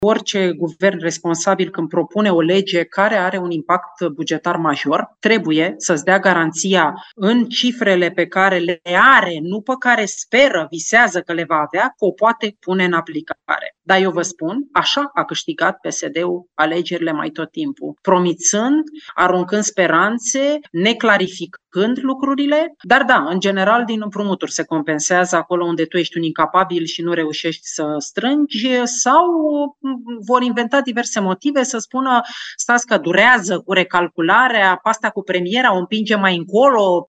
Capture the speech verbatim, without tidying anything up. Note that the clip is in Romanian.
orice guvern responsabil când propune o lege care are un impact bugetar major, trebuie să-ți dea garanția în cifrele pe care le are, nu pe care speră, visează că le va avea, că o poate pune în aplicare. Dar eu vă spun, așa a câștigat P S D-ul alegerile mai tot timpul, promițând, aruncând speranțe, neclarificând lucrurile, dar da, în general din împrumuturi se compensează acolo unde tu ești un incapabil și nu reușești să strângi, sau vor inventa diverse motive să spună stați că durează cu recalcularea, pasta cu premiera o împinge mai încolo,